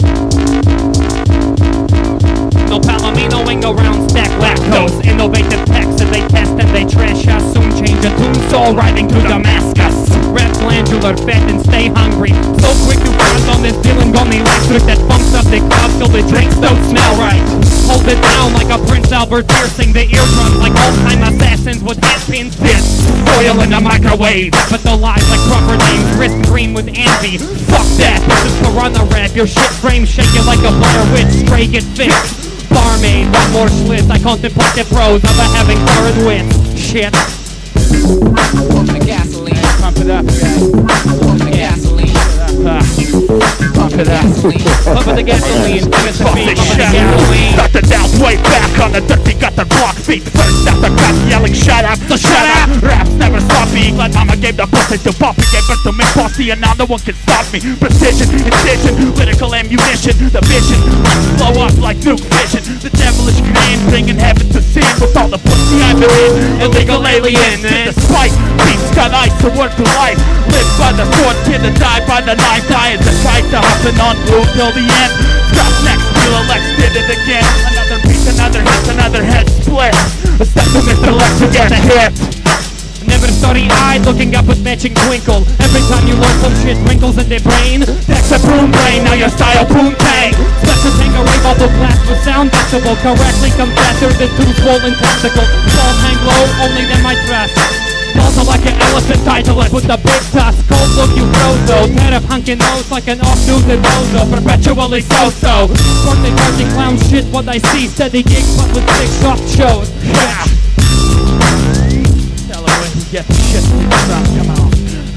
No palomino, ain't go round stack lactose. Innovative texts that they test and they trash us. Soon change a tune, soul riding to Damascus. Rap glandular, fat and stay hungry. So quick to front on this feeling on the electric that pumps up the cup till the drinks don't smell right. Hold it down like a Prince Albert piercing the eardrums like old-time assassins with hatpins. This oil in the microwave, but the lies like proper names. Wrist green with envy. Fuck that, this is Piranha rap. Your shit frame shaking like a Blair Witch. Stray get fixed. Barmaid, one more slits. I contemplate the pros of having foreign wits. Shit. The gasoline. Pump it up, guys. The gasoline. Pump it up. Pump the gasoline. Give it to me. Pump the gasoline. Started out way back on the dirty gutter block feet. First after cut yelling shut up. So shut up. Raps never stop me. Glad mama gave the pussy to Poppy. Gave birth to me posse and now no one can stop me. Precision, incision, lyrical ammunition. The vision, blow up like nuke fission. The devilish command bringing heaven to sin. With all the pussy I've been in. Illegal aliens. To the spite. Beats got ice to work to life. Live by the sword, kid to die by the knife. Die as a kite to hopping on blue till the end. Drop next, Kilo Lex did it again. Another beat, another hit, another head split. A step to Mr. Lex to get a hit. Never starry-eyed, looking up with matching twinkle. Every time you learn some shit, wrinkles in their brain. That's a boom brain, now your style poontang. Special kangaroo bubble blast with sound decibel. Correctly come faster than two swollen testicles. Balls hang low, only them I trust. Also like an elephant titleist with the big tusk. Cold look you frozo. Head of hunkin' nose like an off-dude the dozo. Perpetually so-so. Birthday party clown shit what I see. Steady gigs but with big soft shows. Yeah. Tell her where to get the shit from. Come on.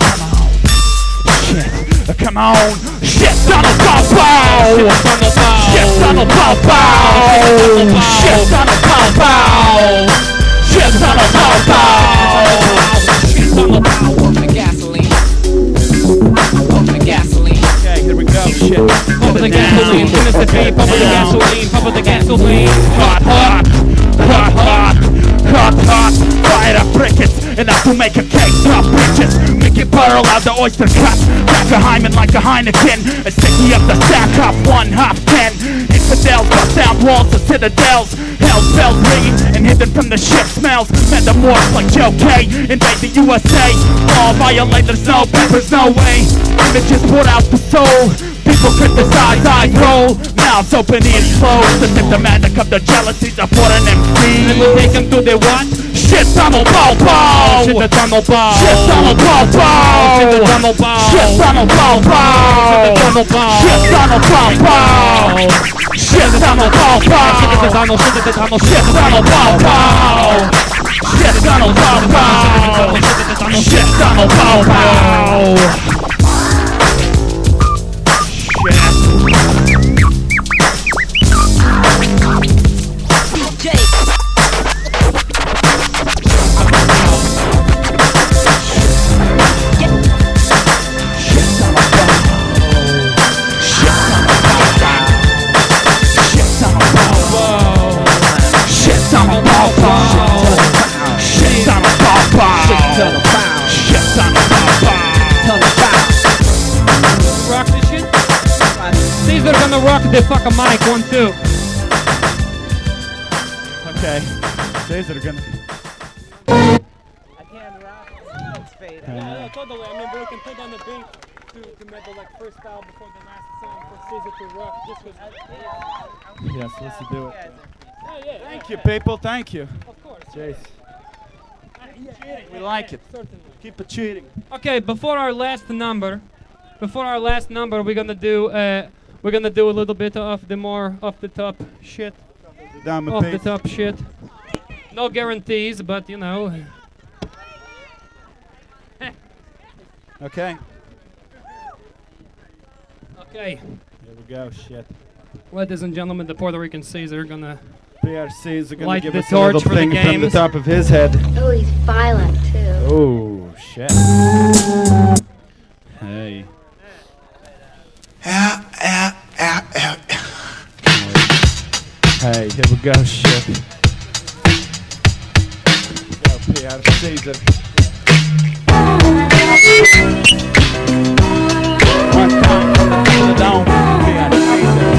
Shit. Come on. Shit, Donald Pow. Shit, Donald Pow. Shit, Donald Pow. Shit, Donald Pow. Shit on the power. Pump the gasoline. Pump the gasoline. Okay, here we go. Shit. Pump the gasoline. Innocent beat. Pump the gasoline. Pump the gasoline. Hot, hot. Hot, hot. Hot, hot. Fire up briquettes. Enough to make a cake. Drop bridges. Make it burl out the oyster cut. Crack a Hyman like a Heineken. A sticky up the stack. Hop 1, hop 10. Infidels bust down walls of citadels. Hell's bells ringing and hidden from the ship smells. Metamorphs like Joe K. Invade the USA. Law violators, no peppers, no way. Images pour out the soul. People criticize, eyes roll. Mouths open, ears closed. The symptomatic of the jealousies of what an MC. And we take them to the what? Shit, Donald Pow. Shit, the tunnel bow. Shit, Donald Pow. Shit, the tunnel bow. Shit, Donald Pow. Shit, the tunnel bow. Shit, Donald Pow. Shit at the tunnel. Shit at the tunnel. Shit, Donald Pow. Shit, Donald Pow. Shit, Donald Pow. Rock this shit? Caesar gonna rock the fucking mic, 1, 2. Okay. Caesar gonna. Yeah, totally. I mean, bro, can put on the beat. to make the like freestyle before the last song for Caesar to rock just because. Yes, let's do it. Yeah. Thank you, people. Thank you. Of course. Jeez. We like it. Certainly. Keep it cheating. Okay, before our last number, we're gonna do a little bit of the more off the top shit. Off the top shit. No guarantees, but you know. Okay. Okay. Here we go. Shit. Ladies and gentlemen, the Puerto Rican Caesar gonna. PRCs are gonna light give the us a torch little for the thing from the games. top of his head. Oh, he's violent too. Oh shit. Hey. Hey, here we go. Shit. Go PR Caesar. One time from the top of the dome. PR Caesar.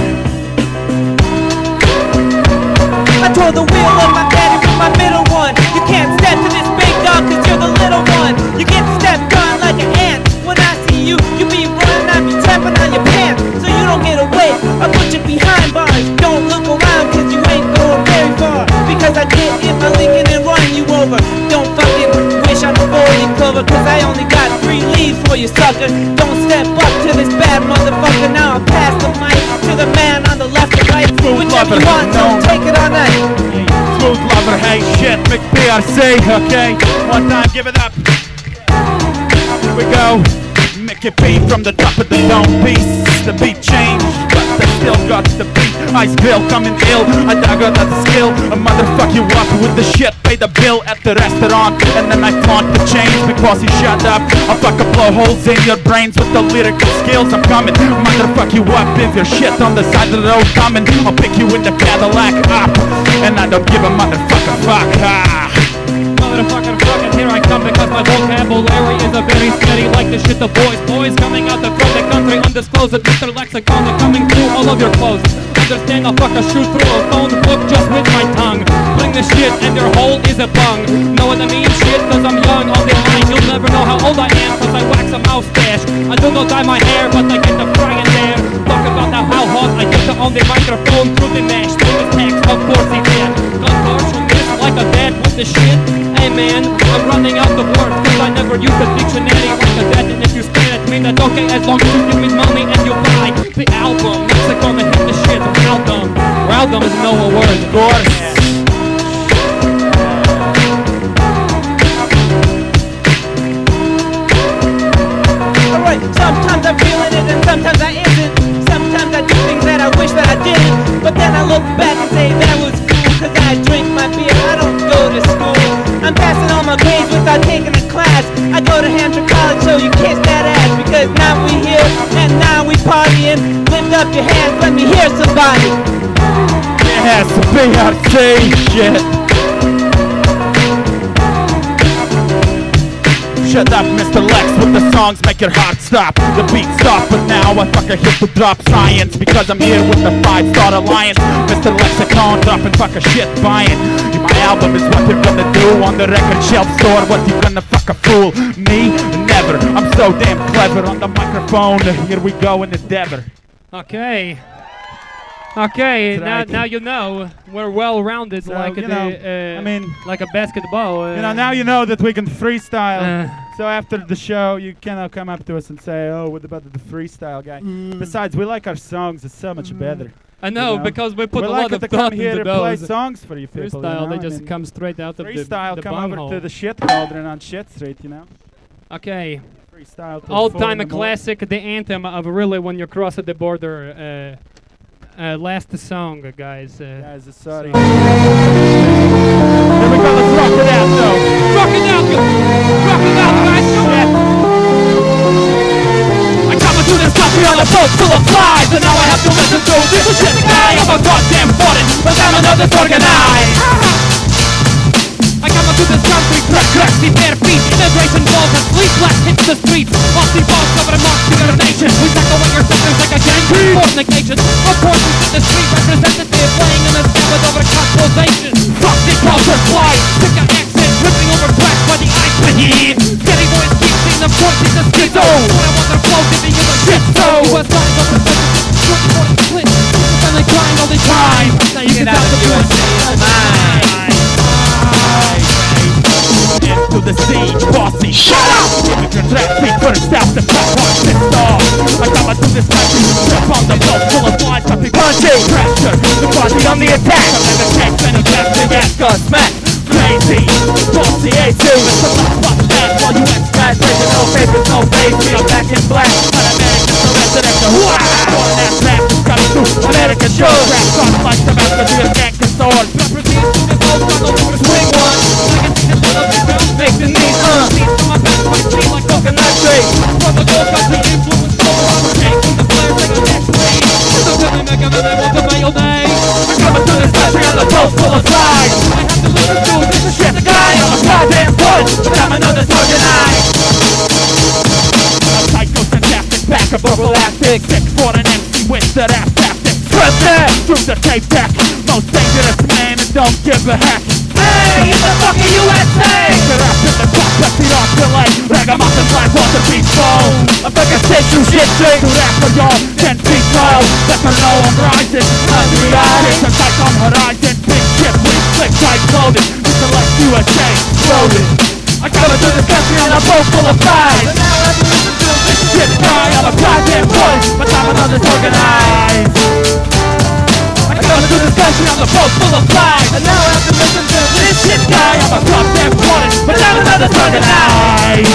I tore the wheel of my caddy with my middle one. You can't step to this big dog cause you're the little one. You get stepped on like an ant. When I see you, you be running, I be tapping on your pants. So you don't get away, I put you behind bars. Don't look around cause you ain't going very far. Because I get in my Lincoln and run you over. Don't fucking wish on the 40 cover cause I only got 3 leaves for you sucker. Don't step up to this bad motherfucker. Now I'll pass the mic to the man on the left and right. Whichever you want, so take it all night. Smooth lover, hey shit, McPRC, okay? One time, give it up. Here we go. Mickey P from the top of the dome piece. The beat changed, but I still got the beat. Ice grill coming ill, I got that skill. A motherfuck you up with the shit. Pay the bill at the restaurant, and then I flaunt the change because you shut up. I'll fucking blow holes in your brains with the lyrical skills. I'm coming, motherfuck you up if your shit on the side of the road coming. I'll pick you in the Cadillac up, and I don't give a motherfucker fuck. Motherfucker, fucking here I come because my vocabulary is a very steady like the shit the boys coming out from the country undisclosed. Mr. Lexicon, they're coming through all of your clothes. Understand I'll fuck a shoot through a phone book just with my tongue. Bring the shit and your hole is a bung. Know what I mean? Shit, cause I'm young on the line. You'll never know how old I am cause I wax a moustache. I do not dye my hair but I get the frying there. Talk about how hot I get to on the microphone through the mesh. Famous text, of course he can. Contortionist like a dad with the shit. Hey man, I'm running out of words cause I never use the dictionary like a dad. And if you stare at me that's okay as long as you give me money and you buy the album. Mexico and hit the shit, Raldum. Raldum is no word, of course. Alright, sometimes I'm feeling it and sometimes I isn't. Sometimes I do things that I wish that I didn't. But then I look back and say that was cool cause I drink my beer, I don't go to school. I'm passing all my grades without taking a class. I go to Hampshire College so you kiss that ass. Because now we here and now we partying. Lift up your hands, let me hear somebody. Yes, PRC shit. Shut up, Mr. Lex, with the songs make your heart stop. The beat stop, but now I fucking hit to drop science. Because I'm here with the 5-Star Alliance. Mr. Lexicon, dropping fucking shit, buying. My album is what you're gonna do on the record shelf store. What you gonna fucking fool? Me? Never. I'm so damn clever on the microphone. Here we go in endeavor. Okay. Okay, Right. now you know we're well-rounded So, like you the, know, I mean, like a basketball. You know, now you know that we can freestyle. So after the show, you cannot come up to us and say, "Oh, what about the freestyle guy?" Besides, we like our songs; it's so much better. I know, you know? because we put we a like lot it of to thought come here into to play those. songs for you people. Freestyle, you know? they just come straight out of freestyle. the Come over bunghole. to the shit cauldron on Shit Street, you know. Okay. Freestyle. till 4 in All-time the morning. classic, the anthem of really when you cross the border. Last song, guys. Guys, sorry. Here we go. Let's rock it out, though. Rock it out, rock it out, guys. I come into this country on a boat full of flies, and now I have to listen to this shit guy. I'm a goddamn foreign, but I'm another disorganized. I come into this country, crack, the bare feet. Immigration balls and sleep black hits the streets. Multi balls cover amongst the other nation. We tackle away your systems like a gangrene. Fornication, of course, we fit the street representative playing in a scandal over consultation. Fuck the culture fly, sick of accent, ripping over tracks by the ice beneath. Steady voice keeps singing and I'm pointing the schizo. When I want to flow, giving you a shit show. What's signs of the split? And they grind all the time. Now you can tell the USA. Into the siege, bossy, shut up! Immigrant rap beat first out the back on pissed off. I come to this country, step on the block full of flies, pumping punching pressure, the party on the attack. I'm never takes any left to get got smack. Crazy, bossy A2, it's a left button that while you expat, breaking no papers, no face, we are back in black. An American surrender after whoa! Foreign ass rap is coming through, American shores. Rap songs like Tabasco to your gang and sword. Properties to the gold, run over the swing one. Make the knees, Seeds to my back, my feet like coconut tree. From the gold country influence, over taking the flares like a next plane. So tell me, make a man, I want to fail day. I'm coming to this country on the coast full of flies. I have to listen to this is shit the guy on a goddamn foot, but I'm another organized. A psycho-syntactic back of elastic, sick for an MC with that ass tactic. Trust that through the tape deck, most dangerous man and don't give a heck. Hey, in the fucking USA! Get up in the top, let's beat off delay. Ragamuffin black water beach phone. I'm fucking sick, you shit straight. To rap for y'all, 10 feet tall. Let her know I'm rising, unreality. The sight on horizon, big ship, we slick, tight clothing. We select USA, exploded. I come into this country on a boat full of pride. And now I have to listen to this shit cry. I'm a goddamn boy, but I'm another disorganized. I come into this country on a boat full of pride. And now I have to listen to this shit guy. I'm a goddamn boy, but I'm another disorganized.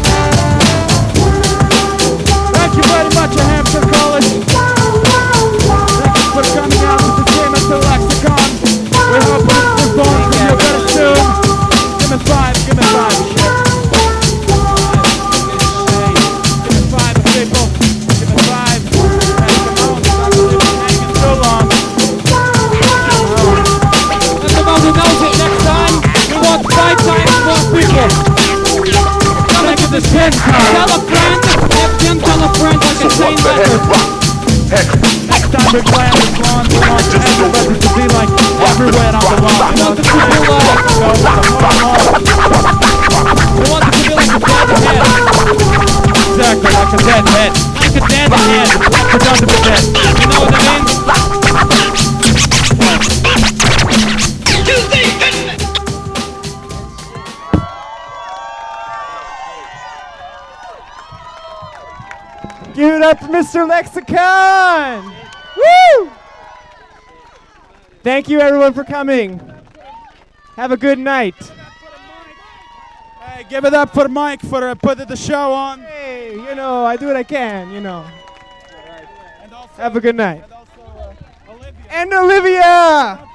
Thank you very much, Hampshire College. Thank you for coming out to the Game of the Lexicon. We hope to perform for you very soon. Give me five, shit. Give me five, people. Give me five. Hey, come on, I'm not hanging so long. That's about to know it. Next time, we want 5 times more people. Come and get this pin. Tell a friend. Tell a friend like a chain record. Next time we play on this lawn, we want everybody to be like everywhere on the lawn. We want it to be like we want it to be like a dead head. Exactly, like a dead head. Like a dead head. We're done to be dead. You know what I mean? Give it up for Mr. Lexicon! Woo! Thank you everyone for coming. Have a good night. Hey, give it up for Mike for putting the show on. Hey, you know, I do what I can, you know. Have a good night. And Olivia!